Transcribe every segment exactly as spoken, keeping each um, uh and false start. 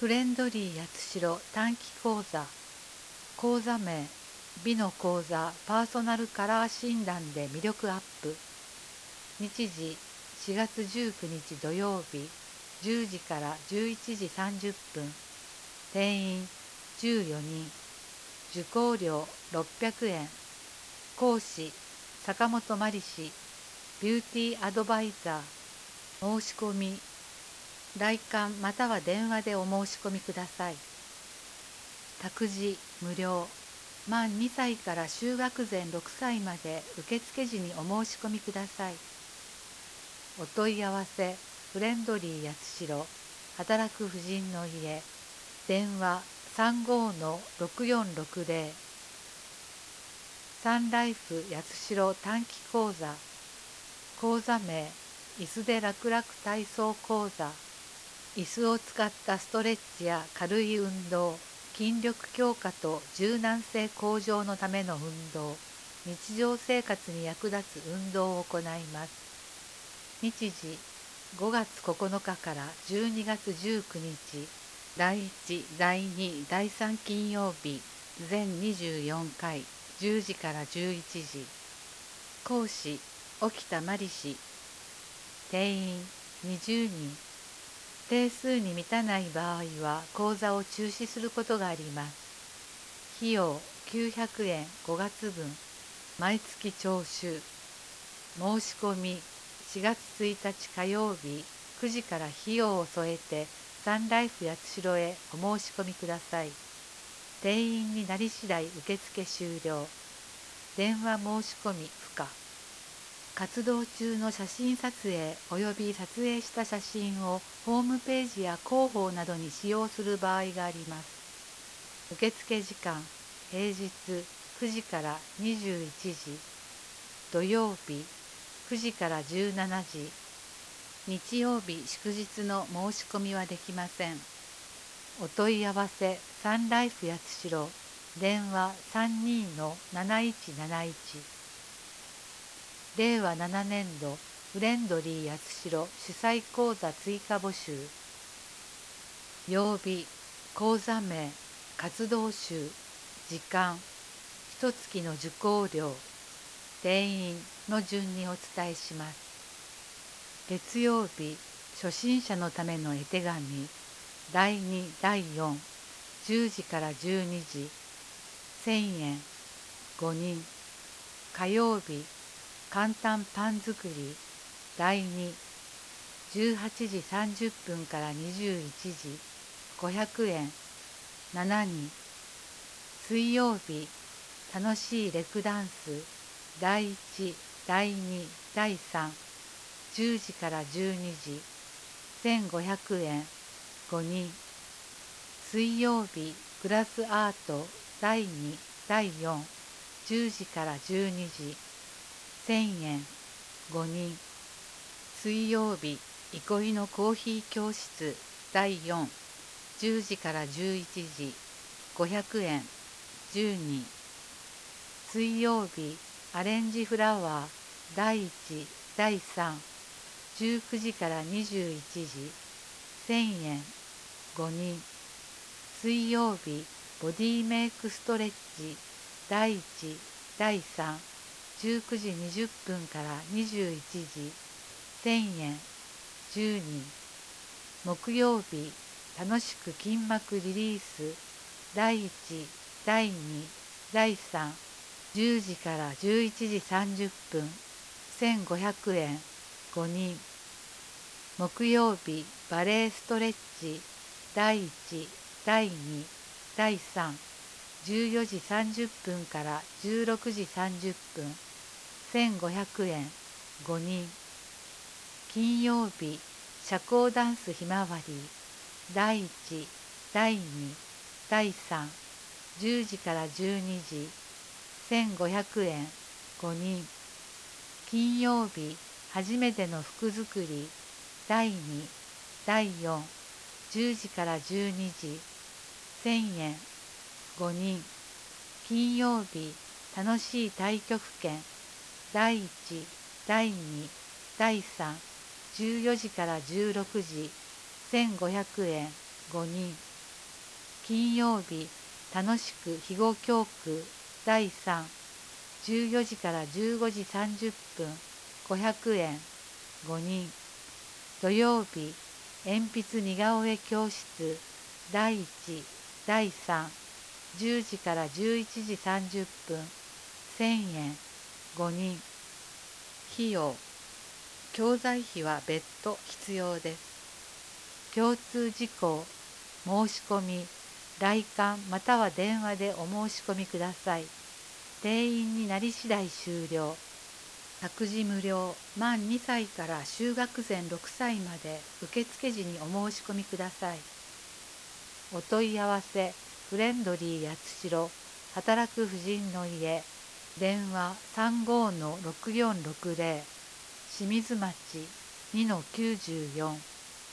フレンドリー八代短期講座。講座名、美の講座パーソナルカラー診断で魅力アップ。日時、しがつじゅうくにち土曜日、じゅうじからじゅういちじさんじゅっぷん。定員じゅうよにん。受講料ろっぴゃくえん。講師、坂本真理氏、ビューティーアドバイザー。申し込み、来館または電話でお申し込みください。託児無料。満にさいから就学前ろくさいまで受付時にお申し込みください。お問い合わせ、フレンドリー八代、働く婦人の家、電話 さんごーのろくよんろくぜろ。サンライフ八代短期講座。講座名、椅子で楽々体操講座。椅子を使ったストレッチや軽い運動、筋力強化と柔軟性向上のための運動、日常生活に役立つ運動を行います。日時、ごがつここのかからじゅうにがつじゅうくにち、だいいち、だいに、だいさん金曜日、全にじゅうよんかい、じゅうじからじゅういちじ。講師、沖田真理氏。定員にじゅうにん。定数に満たない場合は講座を中止することがあります。費用きゅうひゃくえんごがつぶん。毎月徴収。申し込みしがつついたち火曜日くじから費用を添えてサンライフ八代へお申し込みください。定員になり次第受付終了。電話申し込み不可。活動中の写真撮影及び撮影した写真をホームページや広報などに使用する場合があります。受付時間、平日くじからにじゅういちじ、土曜日くじからじゅうしちじ、日曜日祝日の申し込みはできません。お問い合わせサンライフ八代、電話 さんにーのなないちなないち。れいわななねんどフレンドリー八代主催講座追加募集。曜日、講座名、活動集、時間、一月の受講料、定員の順にお伝えします。月曜日、初心者のための絵手紙、だいに、だいよん、じゅうじからじゅうにじ、せんえん、ごにん。火曜日、簡単パン作り、だいに、じゅうはちじさんじゅっぷんからにじゅういちじ、ごひゃくえん、しちにん。水曜日、楽しいレクダンス、だいいち、だいに、だいさん、じゅうじからじゅうにじ、せんごひゃくえん、ごにん。水曜日、グラスアート、だいに、だいよん、じゅうじからじゅうにじ、せんえん、ごにん。水曜日、憩いのコーヒー教室、だいよん、じゅうじからじゅういちじ、ごひゃくえん、じゅうにん。水曜日、アレンジフラワー、だいいち、だいさん、じゅうくじからにじゅういちじ、せんえん、ごにん。水曜日、ボディメイクストレッチ、だいいち、だいさん、じゅうくじにじゅっぷんからにじゅういちじ、せんえん、じゅうにん。木曜日、楽しく筋膜リリース、だいいち、だいに、だいさん、じゅうじからじゅういちじさんじゅっぷん、せんごひゃくえん、ごにん。木曜日、バレエストレッチ、だいいち、だいに、だいさん、じゅうよじさんじゅっぷんからじゅうろくじさんじゅっぷん、せんごひゃくえん、ごにん。金曜日、社交ダンスひまわり、だいいち、だいに、だいさん、じゅうじからじゅうにじ、せんごひゃくえん、ごにん。金曜日、初めての服作り、だいに、だいよん、じゅうじからじゅうにじ、せんえん、ごにん。金曜日、楽しい太極拳、だいいち、だいに、だいさん、じゅうよじからじゅうろくじ、せんごひゃくえん、ごにん。 金曜日楽しく肥後教区だいさん、じゅうよじからじゅうごじさんじゅっぷんごひゃくえんごにん。土曜日鉛筆似顔絵教室だいいち、だいさん、じゅうじからじゅういちじさんじゅっぷんせんえんごにん。費用、教材費は別途必要です。共通事項、申し込み、来館または電話でお申し込みください。定員になり次第終了。託児無料、満にさいから就学前ろくさいまで受付時にお申し込みください。お問い合わせ、フレンドリー八代、働く婦人の家、電話 さんごーのろくよんろくぜろ、清水町 にのきゅうじゅうよん。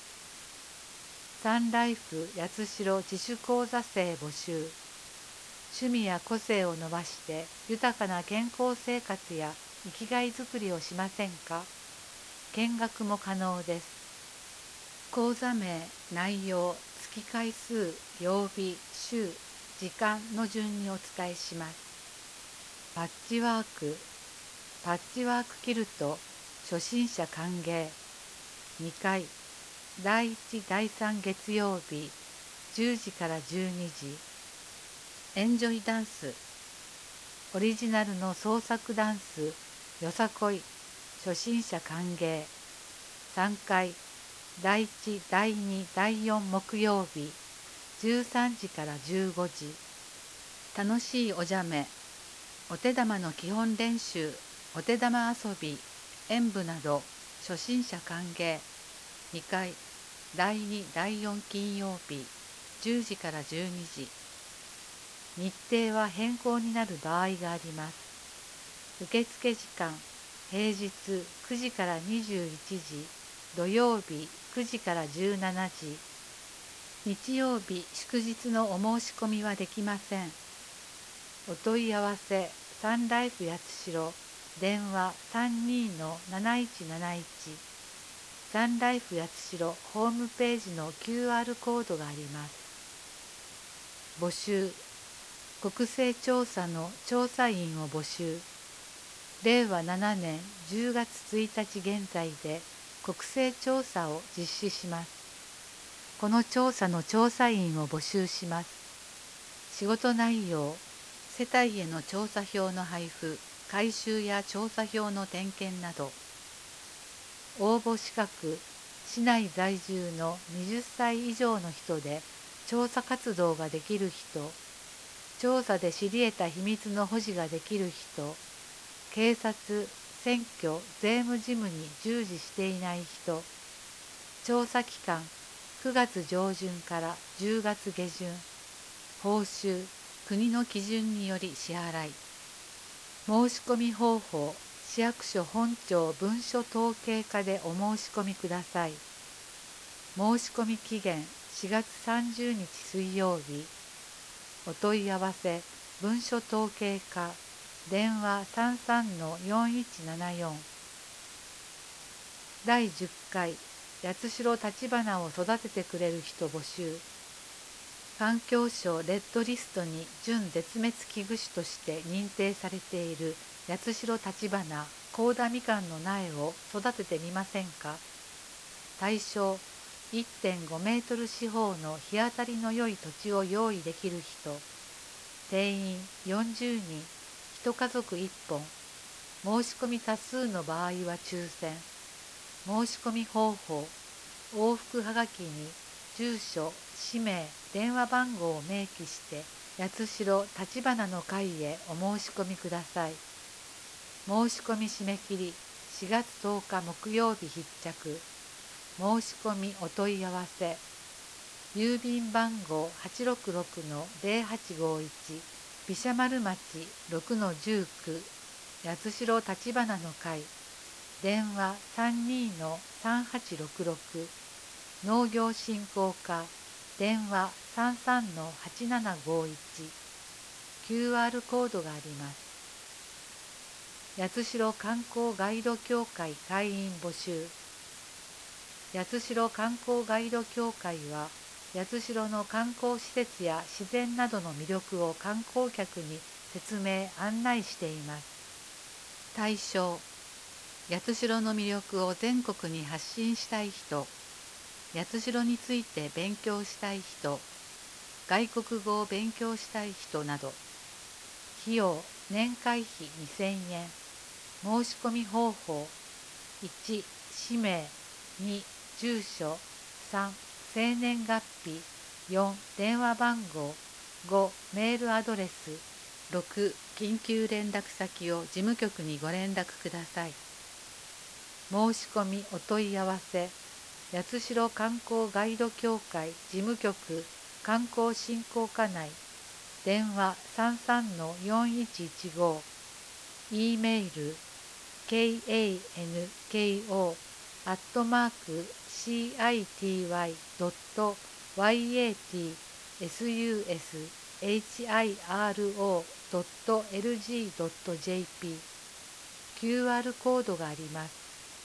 サンライフ八代自主講座生募集。趣味や個性を伸ばして豊かな健康生活や生きがいづくりをしませんか？見学も可能です。講座名、内容、月回数、曜日、週、時間の順にお伝えします。パッチワーク、パッチワークキルト、初心者歓迎。にかい、だいいち、だいさん月曜日、じゅうじからじゅうにじ。エンジョイダンス、オリジナルの創作ダンス、よさこい、初心者歓迎。さんかい、だいいち、だいに、だいよん木曜日、じゅうさんじからじゅうごじ。楽しいおじゃめ、お手玉の基本練習、お手玉遊び、演舞など、初心者歓迎。にかい、だいに、だいよん金曜日、じゅうじからじゅうにじ。日程は変更になる場合があります。受付時間、平日くじからにじゅういちじ、土曜日くじからじゅうしちじ。日曜日祝日のお申し込みはできません。お問い合わせ、サンライフ八代、電話 さんにーのなないちなないち。サンライフ八代ホームページの キューアール コードがあります。募集、国勢調査の調査員を募集。れいわななねんじゅうがつついたち現在で国勢調査を実施します。この調査の調査員を募集します。仕事内容、世帯への調査票の配布、回収や調査票の点検など。応募資格、市内在住のはたち以上の人で調査活動ができる人、調査で知り得た秘密の保持ができる人、警察、選挙、税務事務に従事していない人。調査期間、くがつ上旬からじゅうがつ下旬。報酬、国の基準により支払い。申し込み方法、市役所本庁文書統計課でお申し込みください。申し込み期限しがつさんじゅうにち水曜日。お問い合わせ、文書統計課、電話 さんさんのよんいちななよん。だいじゅっかい、八代立花を育ててくれる人募集。環境省レッドリストに準絶滅危惧種として認定されている八代立花高田みかんの苗を育ててみませんか？対象、いってんごメートル四方の日当たりの良い土地を用意できる人。定員よんじゅうにん、一家族いっぽん。申し込み多数の場合は抽選。申し込み方法、往復はがきに住所、氏名、電話番号を明記して八代立花の会へお申し込みください。申し込み締め切りしがつとおか木曜日必着。申し込みお問い合わせ、郵便番号 はちろくろくのぜろはちごいち、毘沙丸町 ろくのじゅうきゅう、八代立花の会。電話 さんにーのさんはちろくろく。農業振興課、電話 さんさんのはちななごいち。キューアール コードがあります。八代観光ガイド協会会員募集。八代観光ガイド協会は八代の観光施設や自然などの魅力を観光客に説明・案内しています。対象、八代の魅力を全国に発信したい人、八代について勉強したい人、外国語を勉強したい人など。費用、年会費にせんえん。申し込み方法、いち、氏名、に、住所、さん、生年月日、よん、電話番号、ご、メールアドレス、ろく、緊急連絡先を事務局にご連絡ください。申し込みお問い合わせ、八代観光ガイド協会事務局観光振興課内、電話 さんさんのよんいちいちご、E メール ケーエーエヌケーオー アットマーク シーアイティーワイ ドット ワイエーティー エスユーエス エイチアイアールオー ドット エルジー ドット ジェーピー キューアール コードがあります。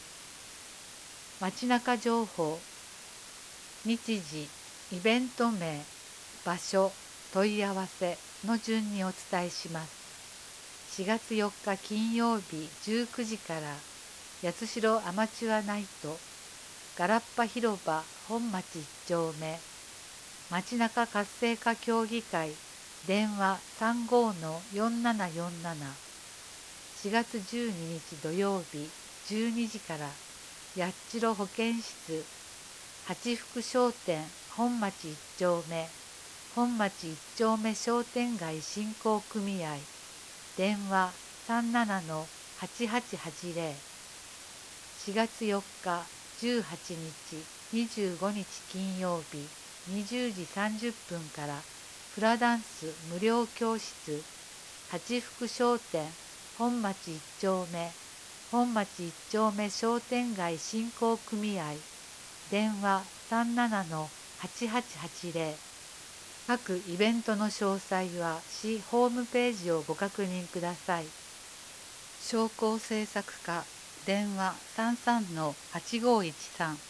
街中情報、日時、イベント名、場所、問い合わせの順にお伝えします。しがつよっか金曜日じゅうくじから八代アマチュアナイトガラッパ広場本町いち丁目街中活性化協議会電話 さんごのよんななよんなな。 しがつじゅうににち土曜日じゅうにじから八代保健室八福商店本町いち丁目本町いち丁目商店街振興組合電話 さんななのはちはちはちゼロ。 しがつよっかじゅうはちにちにじゅうごにち金曜日にじゅうじさんじゅっぷんからフラダンス無料教室八福商店本町いち丁目本町いち丁目商店街振興組合電話 さんななのはちはちはちゼロ。 各イベントの詳細は市ホームページをご確認ください。商工制作課電話 さんさんのはちごいちさん